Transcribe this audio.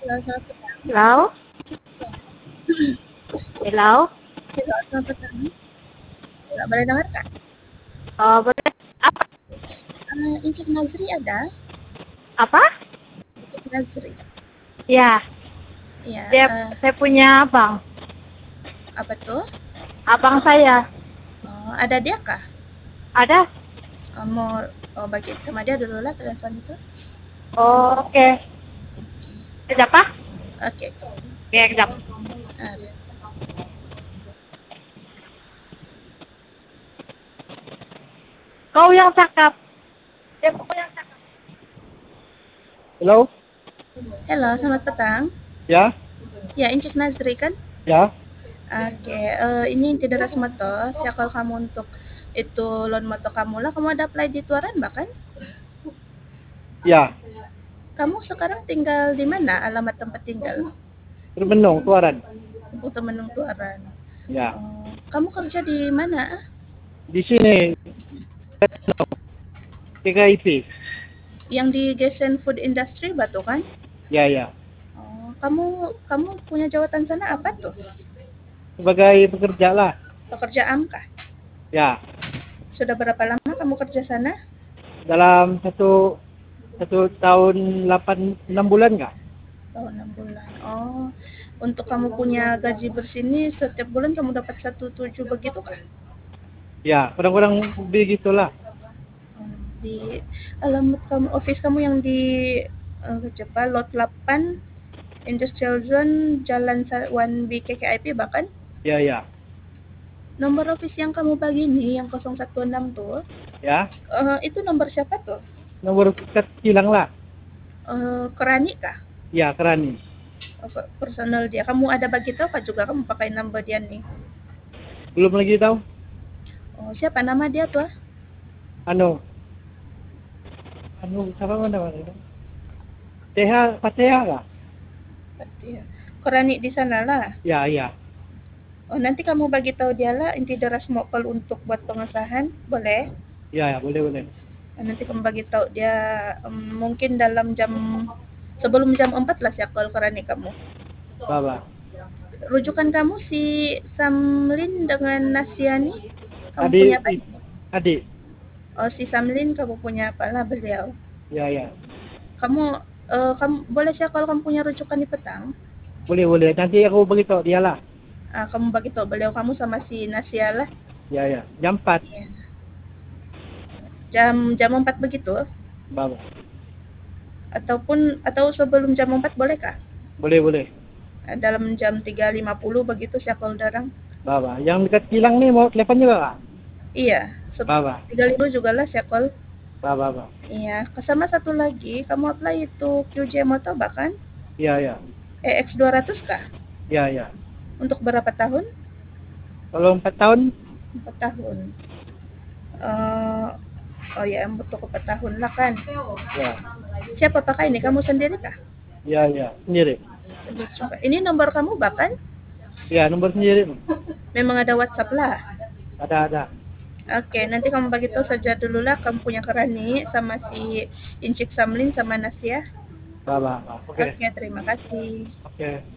Halo, selamat petang. Hello? Hello? Halo, selamat petang. Nggak boleh dengar, Kak? Boleh apa? Incik Nazri ada? Apa? Incik Nazri. Ya, Iya, saya punya abang. apa tuh? Abang saya. Oh, ada dia kah? Ada? Mau bagi sama dia dulu lah telepon itu. Oh, oke. Kejap, Pak. Oke. Oke, kejap. Ah, Kau yang cakap. Kau yang cakap. Hello? Halo, selamat petang. Ya? Ya, Incik Nazri kan? Ya? Oke, ini tidak deras moto. Saya call kamu untuk itu loan moto kamu lah. Kamu ada apply di Tuaran bahkan? Ya. Kamu sekarang tinggal di mana? Alamat tempat tinggal? Terbenung, Tuaran. Untuk Menung Tuaran. Ya. Kamu kerja di mana? Di sini, TKIP. Yang di Gesen Food Industry Batu kan? Ya, ya. Oh, kamu kamu punya jawatan sana apa tuh? Sebagai pekerja lah. Pekerjaan kah? Ya. Sudah berapa lama kamu kerja sana? Dalam satu tahun 6 bulan nggak? Oh, 6 bulan. Oh, untuk kamu punya gaji bersini setiap bulan kamu dapat 1,7 begitu kah? Ya, kurang-kurang begitulah. Di alamat kamu, office kamu yang di Lot 8 Industrial Zone Jalan 1B KKIP bahkan Ya, ya. nomor office yang kamu bagi nih yang 016 tuh, Ya. itu nomor siapa tuh? Nomor hilang lah. Kerani kah? Ya, Kerani. Personal dia. Kamu ada bagi tahu kah juga kamu pakai number dia nih? Belum lagi tahu. Oh, siapa nama dia tuh? Anu, siapa mana itu? TH, Pak TH lah. Dia. Kerani di sana lah. Ya, ya. Oh, nanti kamu bagi tahu dia lah inti deras mau call untuk buat pengesahan, boleh? Ya, ya, boleh, boleh. Nanti kamu bagi tahu dia mungkin dalam jam sebelum jam 4 lah ya call Kerani kamu. Baba. Rujukan kamu si Samlin dengan Nasiani, kamu punya Adik, apa? adik. Oh, si Samlin kamu punya apa lah beliau? Ya, ya. Kamu kamu boleh sih kalau kamu punya rujukan di petang. Boleh, boleh. Nanti aku beritahu dia lah. Kamu bagi tahu beliau kamu sama si Nasia lah. Ya, ya. Jam 4. Iya. Jam jam 4 begitu Baba. atau sebelum jam 4 bolehkah? Boleh, boleh. Dalam jam 3.50 begitu saya call darang. Baba. Yang dekat kilang nih mau telepon juga kak? Iya, Baba. 3.50 juga lah saya call. Baba, baba. Iya, sama satu lagi kamu apply itu QJ Moto bahkan Ya, ya. EX200 kah? Ya, ya. Untuk berapa tahun? Kalau 4 tahun? 4 tahun. Eh, oh ya, untuk 4 tahun lah kan. Ya. Siapa pakai ini? Kamu sendiri kah? Ya, ya. Sendiri. Sendiri juga. Ini nomor kamu bahkan Ya, nomor sendiri. memang ada WhatsApp lah. Ada, ada. Oke, nanti kamu bagi tahu saja dulu lah kamu punya Kerani sama si Incik Samlin sama Nasya. Baba. Oke. Oke, terima kasih. Oke.